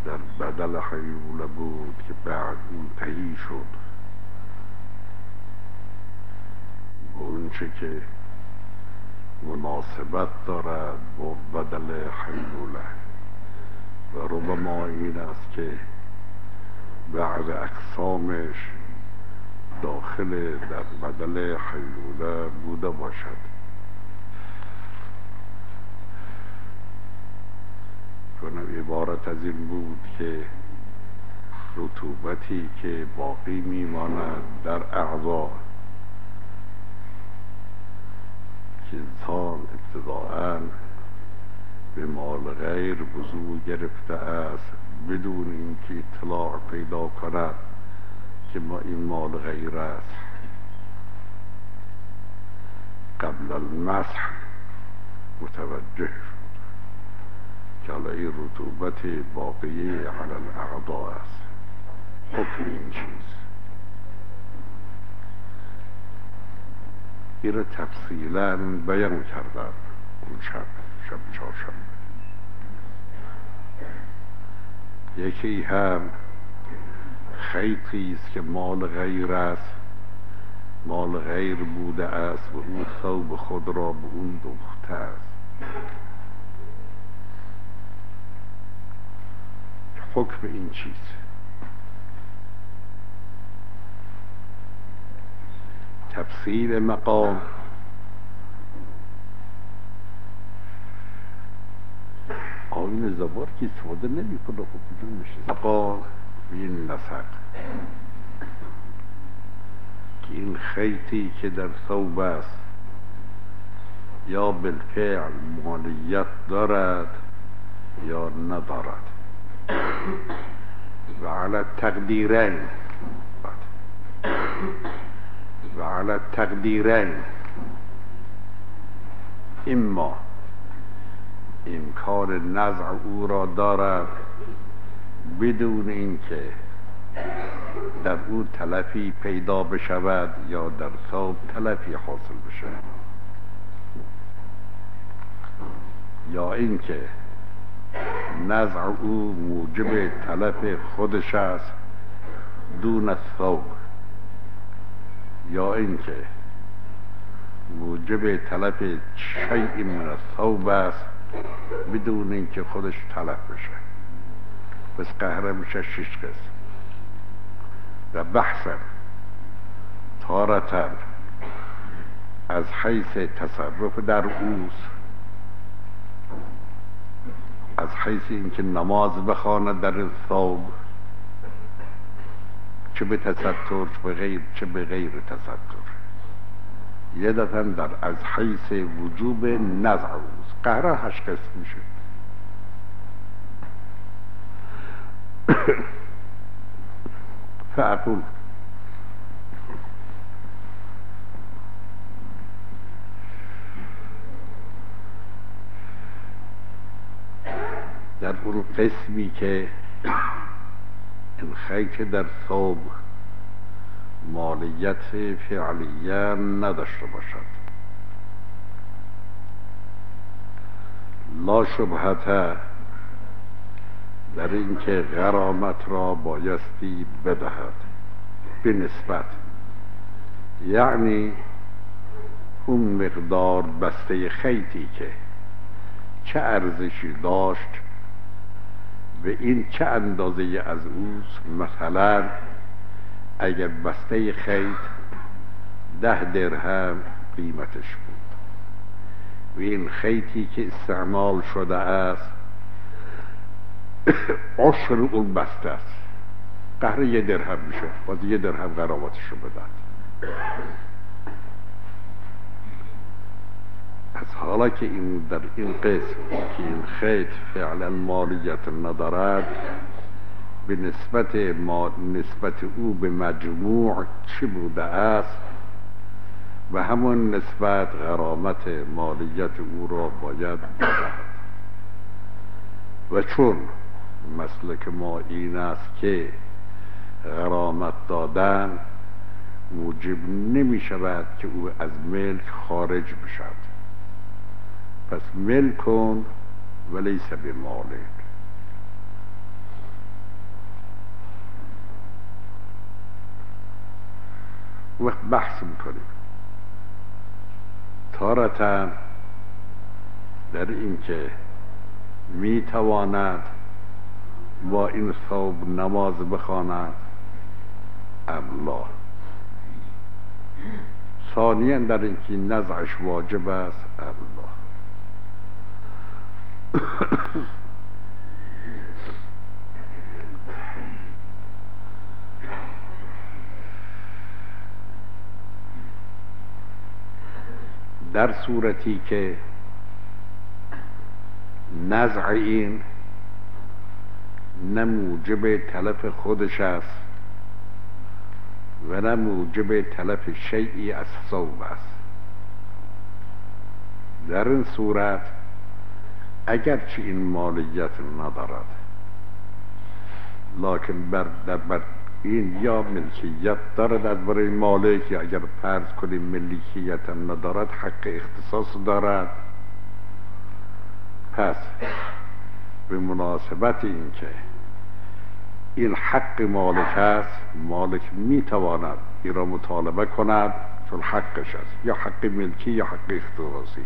در بدل حیوله بود که بعد اون تهی شد با اون چه که مناسبت دارد با بدل حیوله و ربما این است که بعض اقسامش داخل در بدل حیوله بوده باشد. کنم عبارت از این بود که رطوبتی که باقی میماند در اعضا که انسان ابتداءً به مال غیر وضو گرفته است بدون اینکه اطلاع پیدا کند که ما این مال غیر است، قبل المسح متوجه شد که این رطوبت باقیه علی الاعضاء است. حکم این چیز این را تفصیلاً بیان کردم اون شب چهارشنبه. یکی هم خیطی است که مال غیر است، مال غیر بوده است و اون ثوب خود را به اون دوخته است. حکم این چیز تفصیل مقام آیین زبار که استفاده نمی کنه خب کجا میشه مقام این نسق که این خیطی که در ثوب است یا بالفعل مالیت دارد یا ندارد و علی تقدیرین اما امکان نزع او را دارد بدون اینکه در او تلفی پیدا بشود یا در ثوب تلفی حاصل بشود، یا اینکه نزع او موجب تلف خودش است دون الثوب، یا اینکه موجب تلف شیء من الثوب است بدون اینکه خودش تلف بشه. پس قهره میشه 6 قسم. و بحثا تارتا از حیث تصرف در اوست، از حیث اینکه نماز بخواند در ثوب چه به تستر چه به غیر تستر، یه دفعه در از حیث وجوب نزع اوست. قهره 8 قسم میشه. فاقول در اون قسمی که این خیط در ثوب مالیت فعلیه نداشته باشد، لا شبهته در اینکه غرامت را بایستی بدهد به نسبت، یعنی اون مقدار بسته خیطی که چه ارزشی داشت و این چه اندازه از اوست. مثلا اگر بسته خیط 10 درهم قیمتش بود و این خیطی که استعمال شده است عشر اون بسته است، قهر 1 درهم میشه، باید 1 درهم غرامتش رو بدهد. از حالا که این در این قسم که این خیط فعلا مالیت ندارد، به نسبت او به مجموع چی بوده است و همون نسبت غرامت مالیت او را باید بدهد. و چون مسلک ما این است که غرامت دادن موجب نمی شود که او از ملک خارج بشد، پس ملک کن ولیس بمالک. وقت بحث میکنیم تارتاً در این که میتواند با این ثوب نماز بخواند الله، ثانیاً در این که نزعش واجب است الله. در صورتی که نزع این نه موجب تلف خودش است و نه موجب تلف شیئی از ثوب است، در این صورت اگرچه این مالیت ندارد لکن بر این یا ملکیت دارد از برای مالک، یا اگر فرض کنیم ملکیت ندارد حق اختصاص دارد. پس به مناسبت این که این حق مالک است، مالک میتواند این را مطالبه کند چون حقش است، یا حق ملکی یا حق اختصاصی.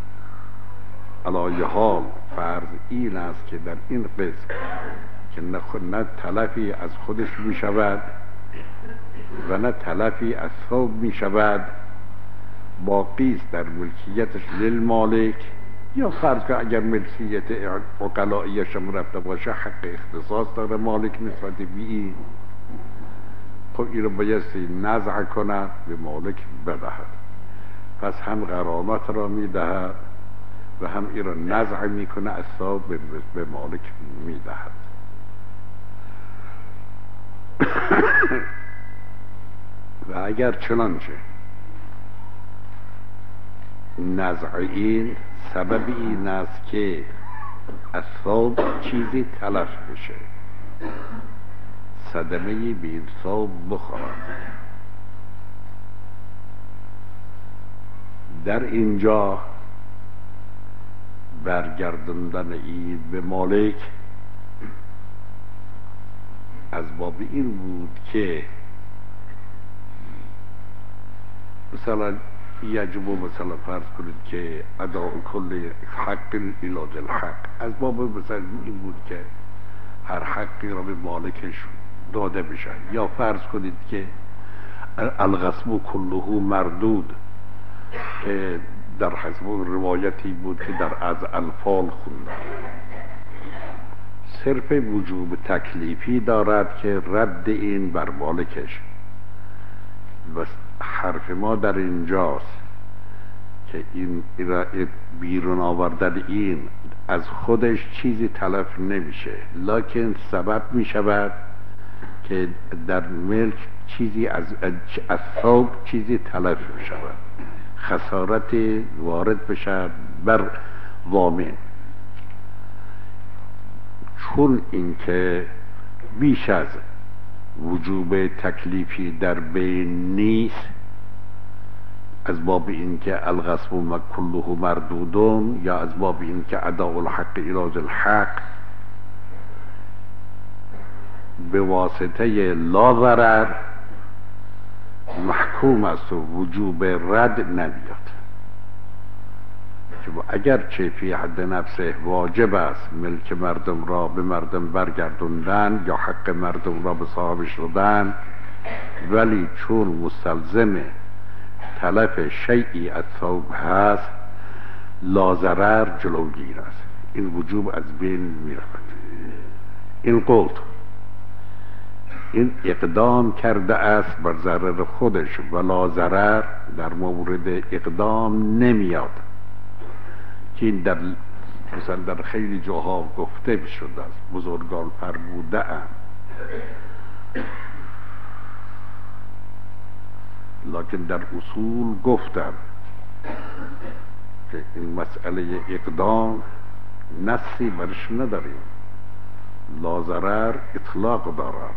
علی حال فرض این است که در این قسم که نه تلفی از خودش می شود و نه تلفی از ثوب می شود، باقی است در ملکیتش للمالک، یا فرض که اگر ملکیت عقلائیش هم رفته باشه حق اختصاص داره مالک نسبت به این، خب این رو بایستی نزع کند به مالک بدهد. پس هم غرامت را می دهد و هم این را نزع می کنه از ثوب به مالک می دهد. و اگر چنانچه نزع این سبب این است که از ثوب چیزی تلف بشه، صدمه‌ای به این ثوب بخورد، در اینجا برگرداندن این به مالک از باب این بود که مثلا یجب مثلا فرض کنید که اداء کل حق الی الحق، از باب مثلا این بود که هر حقی را به مالکش داده بشه. یا فرض کنید که الغصب کله مردود، که در حسب روایتی بود که در از الفال خوندن، صرف وجوب تکلیفی دارد که رد این بر مالکش. و حرف ما در اینجاست که این بیرون آوردن این از خودش چیزی تلف نمیشه، لکن سبب میشود که در ملک چیزی از ثوب چیزی تلف میشود، خسارت وارد بشه بر ضامن. چون اینکه بیش از وجوب تکلیفی در بین نیست، از باب اینکه الغصب کله مردودون، یا از باب اینکه اداء الحق الی الحق به واسطه لا ضرر محکوم است و وجوب رد نمیاد. اگر چه فی حد نفسه واجب است ملک مردم را به مردم برگردوندن یا حق مردم را به صاحبش دادن، ولی چون مستلزم تلف شیئی از ثوب هست لا ضرر جلوگیر است، این وجوب از بین می رود. این قلت این اقدام کرده است بر ضرر خودش و لا ضرر در مورد اقدام نمیاد، که این در مثلا در خیلی جاها گفته شده است، بزرگان فرموده اند، لکن در اصول گفتم که این مسئله اقدام نصی برش نداریم، لا ضرر اطلاق دارد.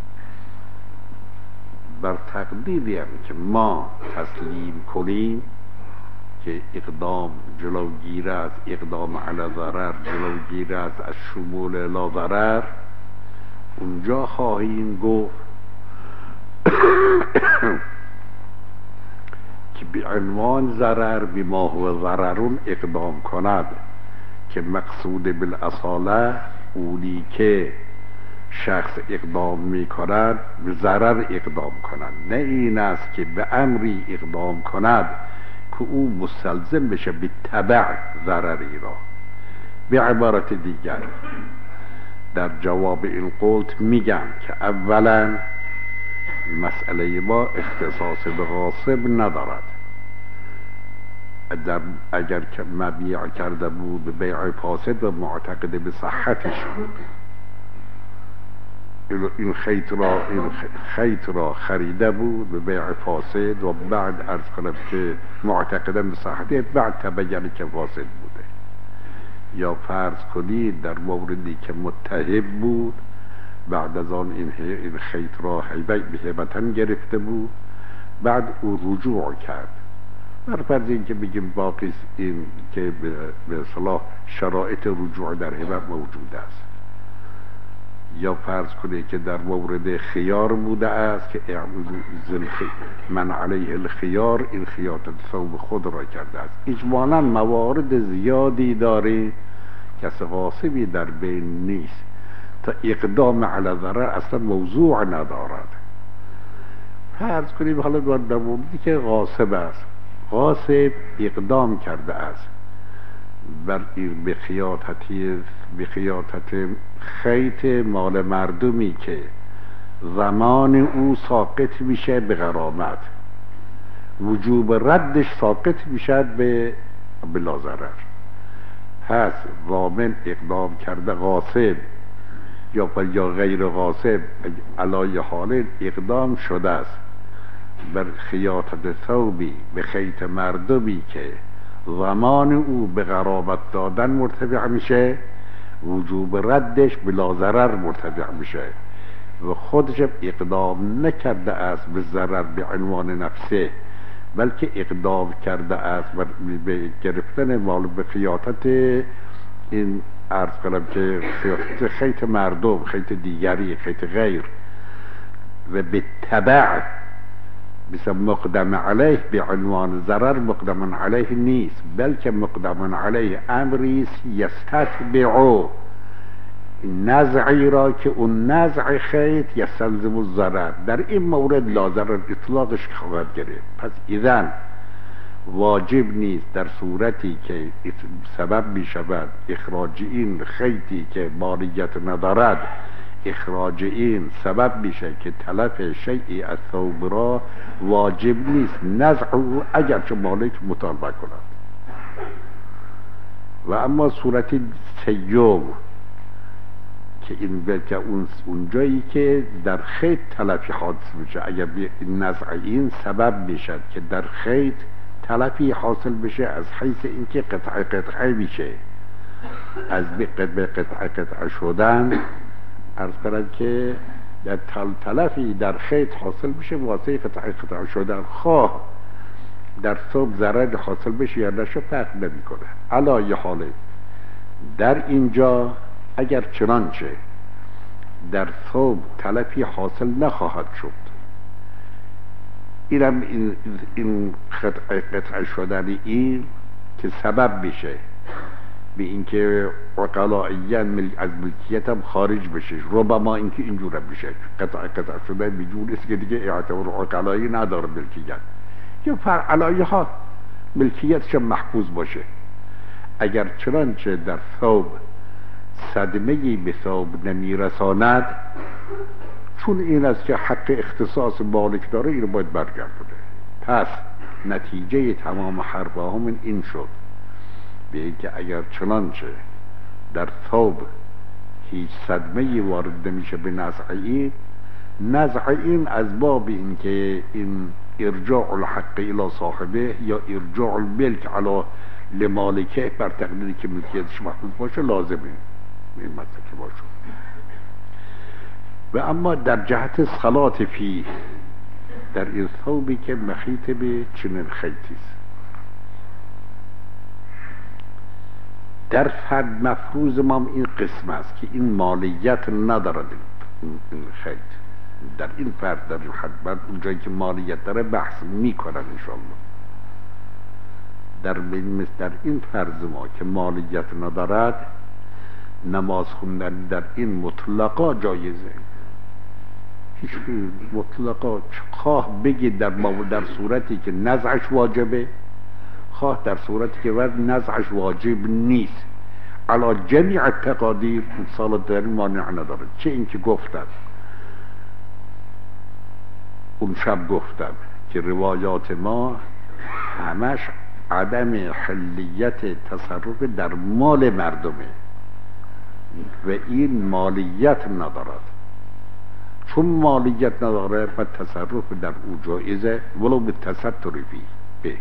بر تقدیری هم که ما تسلیم کنیم که اقدام جلوگیر است، اقدام علی ضرر جلوگیر است از شمول لا ضرر، اونجا خواهیم گفت که به عنوان ضرر بما هو ضررون اقدام کند، که مقصود بالاصاله اونی که شخص اقدام می کند به ضرر اقدام کند، نه این است که به امری اقدام کند که او مستلزم بشه به تبع ضرری را. به عبارت دیگر در جواب این قولت میگم که اولا مسئله ما اختصاص به غاصب ندارد. اگر که مبیع کرده بود به بیع فاسد و معتقد به صحتش بود، این خیط را خریده بود به بیع فاسد و بعد عرض کنم که معتقدا به صحتش، بعد تبین که فاسد بوده. یا فرض کنید در موردی که متهم بود، بعد از آن این خیط را هبتا گرفته بود، بعد او رجوع کرد. بر فرض این که بگیم باقی این که به اصطلاح شرایط رجوع در هبه موجود است. یا فرض کنید که در مورد خیار بوده است که من علیه الخیار، این خیاط ثوب خود را کرده است. اجمالا موارد زیادی داره که غاصبی در بین نیست، تا اقدام علی ضرر اصلا موضوع ندارد. فرض کنیم حالا در موردی که غاصب است، غاصب اقدام کرده است بر به خیاطت خیط مال مردمی که زمان او ساقط میشه به غرامت، وجوب ردش ساقط میشه به بلا ضرر. پس ضامن اقدام کرده غاصب یا غیر غاصب علای حال اقدام شده است بر خیاطت ثوبی به خیط مردمی که زمان او به غرامت دادن مرتفع میشه، وجوب ردش بلا ضرر مرتفع میشه و خودش اقدام نکرده است به ضرر به عنوان نفسه، بلکه اقدام کرده است به گرفتن مال به خیاطت این عرض کنم که خیط مردم، خیط دیگری، خیط غیر، و به تبع مثل مقدم علیه به عنوان ضرر مقدم علیه نیست، بلکه مقدم علیه امری است یستتبع نزعی را که اون نزع خیط یستلزم الضرر. در این مورد لا ضرر اطلاقش خواهد گرفت. پس اذن واجب نیست در صورتی که سبب می شود اخراج این خیطی که مالیت ندارد، اخراج این سبب میشه که تلف شیئی از ثوب را، واجب نیست نزع او اگرچه مالک مطالبه کند. و اما صورت سیوم که اون جایی که در خیط تلفی حادث میشه، اگر نزع این سبب میشه که در خیط تلفی حاصل بشه از حیث اینکه قطعه میشه، از به قطعه شدن عرض کنند که در تلفی در خیط حاصل بشه واسه قطعه شدن، خواه در ثوب ضرر حاصل بشه یا نشه فرق نمیکنه. علای حاله در اینجا اگر چنانچه در ثوب تلفی حاصل نخواهد شد، این قطعه شدن این که سبب میشه به اینکه عقلائیان از ملکیتم خارج بشه، ربما اینکه اینجوره بشه قطع شده بیجور است که دیگه اعتبار عقلایی نداره ملکیت، یا فرعلایی ها ملکیتش محفوظ باشه. اگر چنانچه در ثوب صدمه‌ای به ثوب نمیرساند، چون این است که حق اختصاص مالک داره، این رو باید برگردونه. پس نتیجه تمام حرفها هم این شد به اینکه اگر چنانچه در ثوب هیچ صدمه‌ای وارد نمیشه به نزع این از باب اینکه این ارجاع الحق الى صاحبه یا ارجاع الملک علی لمالکه بر تقدیری که ملکیتش محفوظ باشه لازمه این مسئله باشه. و اما در جهت صلات فی در این ثوبی که مخیط به چنین خیطی است، در فرد مفروض ما این قسم است که این مالیت ندارد این خیط. در این فرد در این حد بعد اونجایی که مالیت داره بحث میکنن انشاءالله. در این فرض ما که مالیت ندارد، نماز خوندن در این مطلقا جایزه. هیچ مطلقا خواه بگید در صورتی که نزعش واجبه، خواه در صورتی که نزعش واجب نیست. علا جمیع التقادیر صالت در این مانع نداره. چه این که گفتم اون شب گفتم که روایات ما همش عدم حلیت تصرف در مال مردمه و این مالیت ندارد. چون مالیت نداره و تصرف در او جایزه ولو به تستر فیه.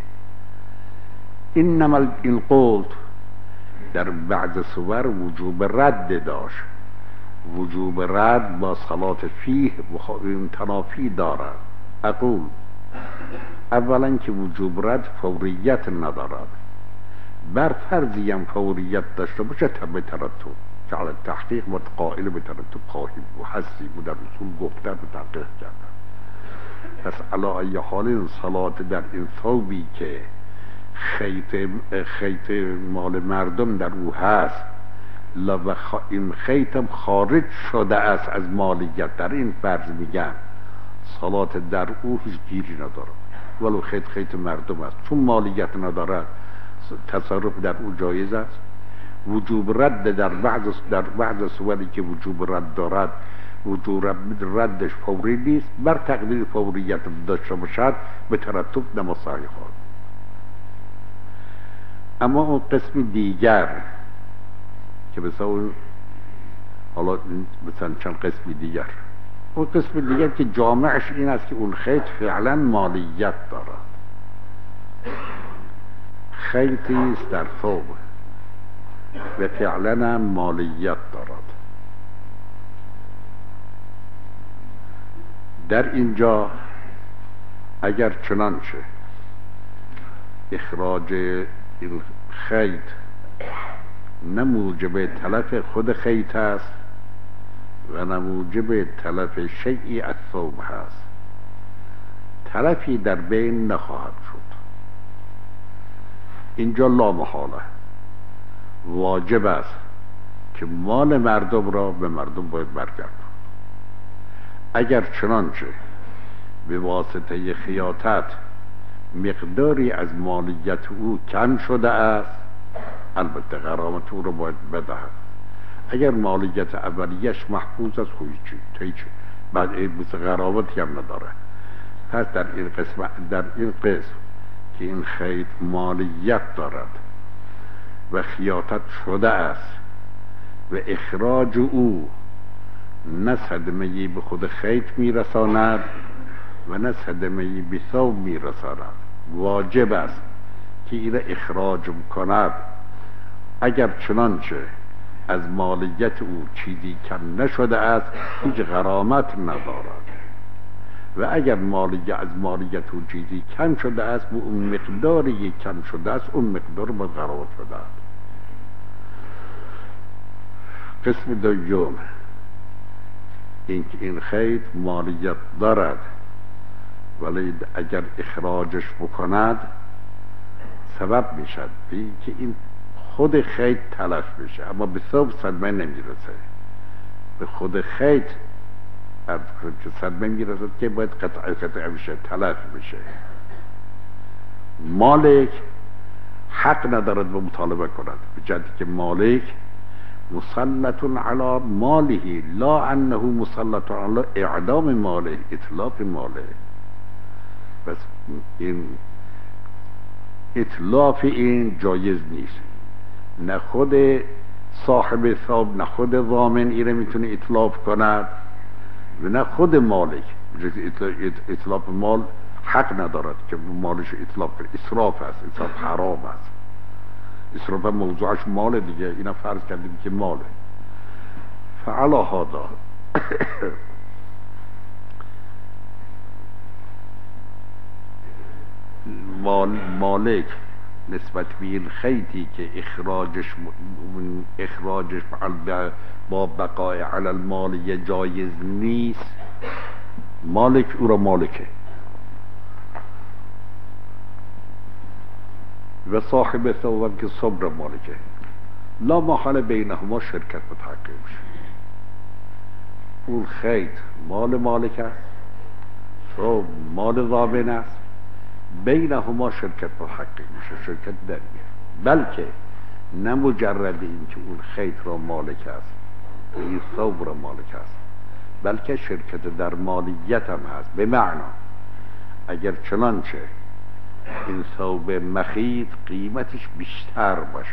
انما این قول در بعض صور وجوب رد داشت. وجوب رد با صلات فیه تنافی دارد. اقول اولا که وجوب رد فوریت ندارد. بر فرضی هم فوریت داشته باشه به ترتب که علی تحقیق و قائل به ترتب خواهی و حسی بود در اصول گفتن و تحقیق کردن. پس علی ای حال این صلات در این ثوبی که خیط مال مردم در او هست این خیطم خارج شده است از مالیت، در این فرض میگن صلات در او هیچ گیری نداره ولو خیط مردم است. چون مالیت نداره تصرف در او جایز است. وجوب رد در بعض صوری که وجوب رد دارد وجوب ردش فوری نیست، بر تقدیر فوریت داشته باشد به ترتب نماز صحیح خواهد. اما اون قسم دیگر که حالا مثلا چند قسم دیگر، اون قسم دیگر که جامعش این است که اون خیط فعلا مالیت دارد، خیطی است در ثوب و فعلا مالیت دارد. در اینجا اگر چنانچه اخراج این خیط نه موجب تلف خود خیط است و نه موجب تلف شیئی از ثوب هست، تلفی در بین نخواهد شد. اینجا لا محاله واجب است که مال مردم را به مردم باید برگرداند. اگر چنانچه به واسطه خیاطت مقداری از مالیت او کم شده است، البته غرامت او را باید بدهد. اگر مالیت اولیش محفوظ است هیچ بعد مثل غرامتی هم نداره. پس در این قسم که این خیط مالیت دارد و خیاطت شده است و اخراج او نه صدمه‌ای به خود خیط میرساند و نه صدمه‌ای به ثوب میرساند، واجب است که این اخراج کند. اگر چنانچه از مالیت او چیزی کم نشده است هیچ غرامت ندارد و اگر از مالیت او چیزی کم شده است و اون مقداری کم شده است اون مقدار باید غرامت بدهد. قسم دوم این خیط مالیت دارد ولی اگر اخراجش بکند سبب میشد که این خود خیط تلف بشه، اما به ثوب صدمه نمیرسه. به خود خیط که صدمه میرسد که باید قطعه بشه، تلف بشه. مالک حق ندارد به مطالبه کند، به جهتی که مالک مسلط علی ماله لا انه مسلط علی اعدام ماله، اطلاق ماله. بس این اطلاف این جایز نیست. نه خود صاحب ثوب نه خود ضامن اینه میتونه اطلاف کند و نه خود مالک. اطلاف مال حق ندارد که مالش اطلاف کنه. اسراف است، اسراف حرام است. اسراف موضوعش مال دیگه، اینا فرض کردیم که ماله. فعلا هذا مالک نسبت به این خیطی که اخراجش با بقای علی المالیه جایز نیست، مالک او را مالکه و صاحب ثوب که صبر مالکه، لا محال بینهما شرکت متحقق میشه. اون خیط مال مالک است، ثوب مال ضامن است، بینهما شرکت متحقق میشه، شرکت در میاد. بلکه نه مجرد این که اون خیط را مالک است و این ثوب را مالک است، بلکه شرکت در مالیت هم هست. به معنا اگر چنانچه این ثوب مخیط قیمتش بیشتر باشه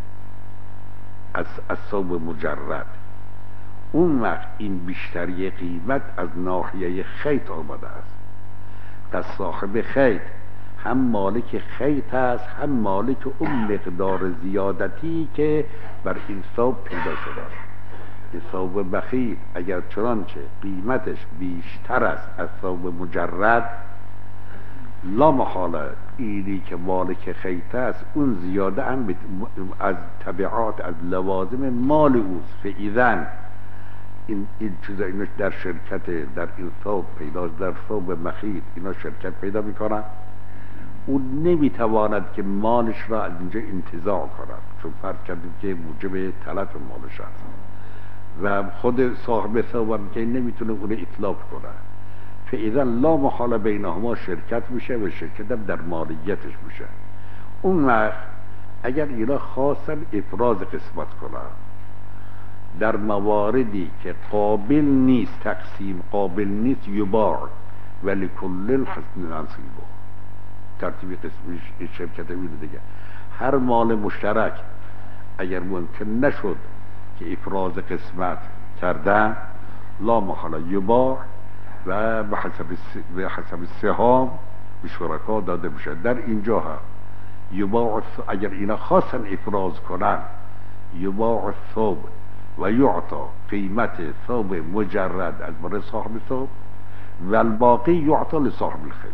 از ثوب مجرد، اون وقت این بیشتری قیمت از ناحیه خیط آمده است. پس صاحب خیط هم مالک خیط است، هم مالک اون مقدار زیادتی که بر این ثوب پیدا شده است. این ثوب مخیط اگر چنانچه قیمتش بیشتر است از ثوب مجرد، لا محاله اینی که مالک خیط است اون زیاده هم از تبعات، از لوازم مال اوست. فایذن این چیزا اینا در شرکت در این ثوب پیدا، در ثوب مخیط اینا شرکت پیدا میکنن. اون نمیتواند که مالش را از اینجا انتزاع کند، چون فرض کردیم که موجب تلف مالش است و خود صاحب ثوب که نمیتونه اون اطلاف کنه. فایذن لا محال بینهما شرکت میشه و شرکت هم در مالیتش میشه. اون وقت اگر اینا خواستن افراز قسمت کنن در مواردی که قابل نیست تقسیم، قابل نیست یباع ولی کل الحسن نصیبه، ترتیب قسم شرکت میده دیگه. هر مال مشترک اگر ممکن نشد که افراز قسمت کردن، لا محاله یباع و به حسب سهام به شرکا داده میشه. در اینجا هم یباع، اگر اینا خواستن افراز کنن، یباع ثوب و یعطا قیمت ثوب مجرد از برای صاحب ثوب و الباقی یعطا لصاحب الخیط.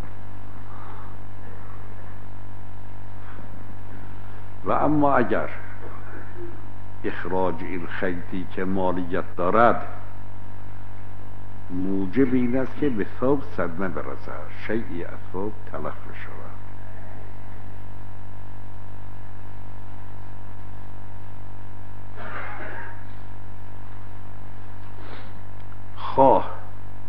و اما اگر اخراج این خیطی که مالیت دارد موجب این است که به ثوب صدمه برسد، شیئی از ثوب تلف شود، خواه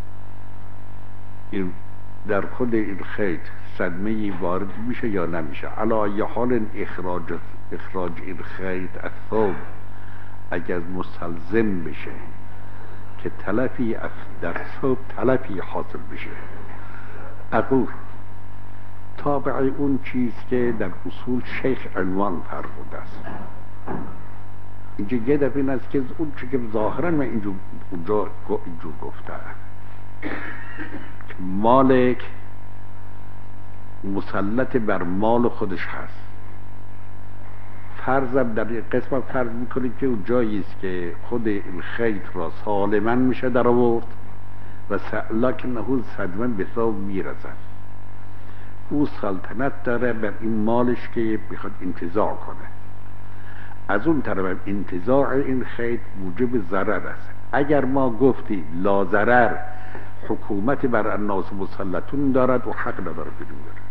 این در خود این خیط صدمه‌ای وارد میشه یا نمیشه. علی ای حال اخراج این خیط از ثوب اگر مستلزم بشه که تلفی در ثوب تلفی حاصل بشه، اقول تابع اون چیز که در اصول شیخ عنوان فرموده است. اینجا یه دفعه این است که اون چی که ظاهرا من اینجور گفته مالک مسلط بر مال خودش هست. فرضم در این قسمت فرض میکنیم که اون جایی است که خود این خیط را سالما میشه در آورد و لکنه صدمه به ثوب میرسد. او سلطنت داره بر این مالش که بخواد انتزاع کنه. از اون طرف انتزاع این خیط موجب ضرر است. اگر ما گفتیم لا ضرر، حکومت بر الناس مسلطون دارد و حق نداره بدون داره،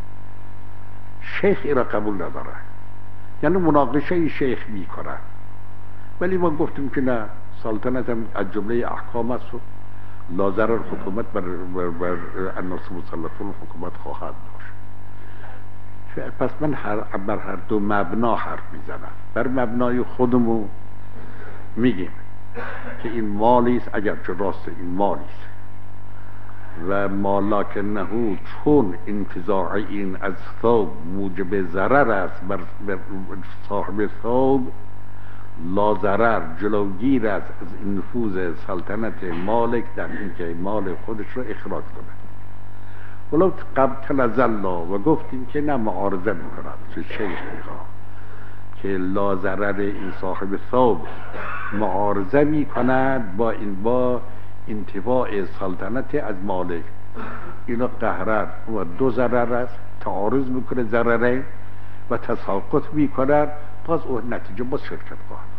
شیخ ایرا قبول نداره، یعنی مناقشه ای شیخ میکنه. ولی ما گفتیم که نه، سلطنت هم از جمله احکام است و لا ضرر حکومت بر الناس مسلطون حکومت خواهد داشت. پس من بر هر دو مبنا حرف میزنم. بر مبنای خودمون میگیم که این مالی است، اگرچه راست این مالی است و ما لکنه چون انتزاع این از ثوب موجب ضرر است بر صاحب ثوب، لا ضرر جلوگیر است از نفوذ سلطنت مالک در اینکه مال خودش رو اخراج کنه. ولو قبل تنزلنا و گفتیم که نه معارضه میکنند، چه شیخ میخواه که لا ضرر این صاحب ثوب معارضه میکند با انتفاع سلطنت از مالک. اینا قهرن و دو ضرر است، تعارض میکنه ضرره و تساقط میکنن، باز اون نتیجه باز شرکت خواهد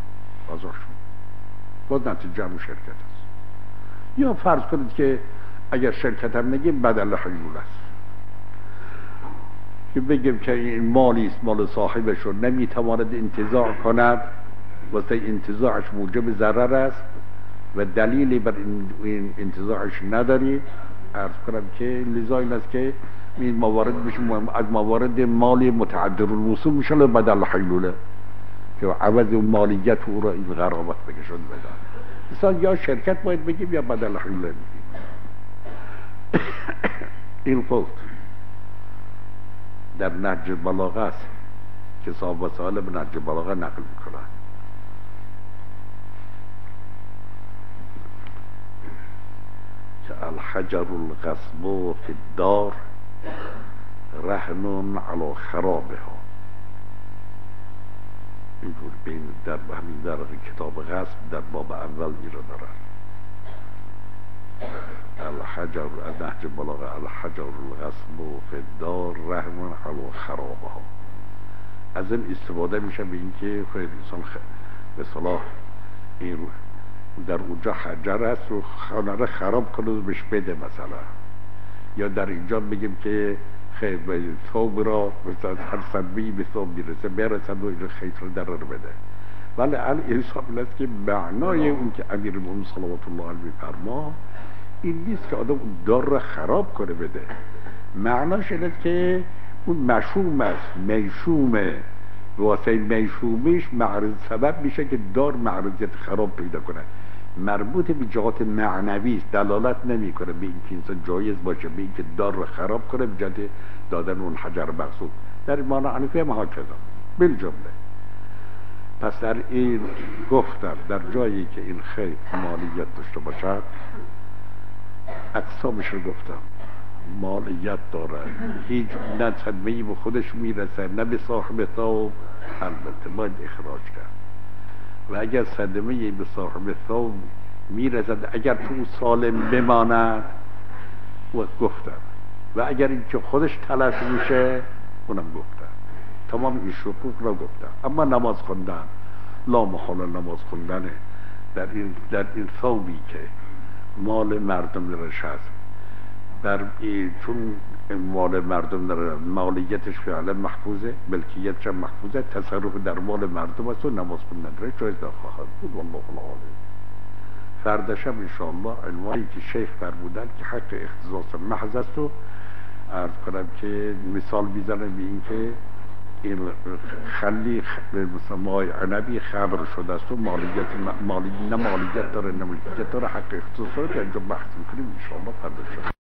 باز نتیجه همون شرکت است. یا فرض کنید که اگر شرکت هم نگیم بدل حیول است. که بگیم که این مالی است مال صاحبش رو نمیتواند انتزاع کند، واسه انتزاعش موجب ضرر است و دلیلی بر این انتزاعش نداری، عرض کنم که لذا این است که این موارد میشه از موارد مالی متعدد الوصول میشه بدل حیلوله که عوض مالیت او را این غرامت بکشن بدن. مثلا یا شرکت باید بگیم یا بدل حیلوله بگیم. این قلت در نهج البلاغه است که صاحب وسائل به نهج البلاغه نقل میکنن. الحجر الغصب في الدار رهن على خرابها. اینطور بین در همین در کتاب غصب در باب اول این را دارن. الحجر نهج البلاغه الحجر الغصب في الدار رهن على خرابها. از این استفاده میشه به اینکه خیلی انسان به صلاح این در اونجا حجر هست و خانه را خراب کنه و بهش بده مثلا، یا در اینجا بگیم که خیلی ثوب را مثلا هر صدبهی به ثوب میرسه برسد و این خیط رو در رو بده. ولی الانسان است که معنای اون که امیر المؤمنین صلوات الله علیه میفرما این نیست که آدم دار را خراب کنه بده، معناش این است که اون مشوم است، میشومه، واسه میشومش معرض سبب میشه که دار معرضیت خراب پیدا کنه. مربوط به جهات معنوی است، دلالت نمیکنه به اینکه انسان جایز باشه به اینکه دار رو خراب کنه به جهت دادن اون حجر مقصود. در معنی حنفی هم هکذا بالجمله. پس در این گفتم در جایی که این خیط مالیت داشته باشد اقسامش رو گفتم مالیت داره، هیچ نه صدمه‌ای به خودش میرسه نه به صاحب ثوب، البته باید اخراج کرد. و اگر صدمه‌ای به صاحب ثوب میرسد اگر تو سالم بماند و گفتم، و اگر این که خودش تلف میشه اونم گفتم. تمام این شقوق را گفتم. اما نماز خوندن لا محاله نماز خوندنه در این ثوبی که مال مردم درش هست، در چون مال مردم داره مالیتش فعلا محفوظه، ملکیتش هم محفوظه، تصرف در مال مردم است و نماز خوندن داره جایز خواهد بود. والله العالی. فردا شب ان شاء الله عنوانی که شیخ فرمودن که حق اختصاص محض است و عرض کنم که مثال میزنم به این که این خلی مثل مای عنبی خمر شده است و مالیت نه مالیت داره نه ملکیت داره، حق اختصاص داره که اینجا بحث میکنیم ان شاء الله فردا شب.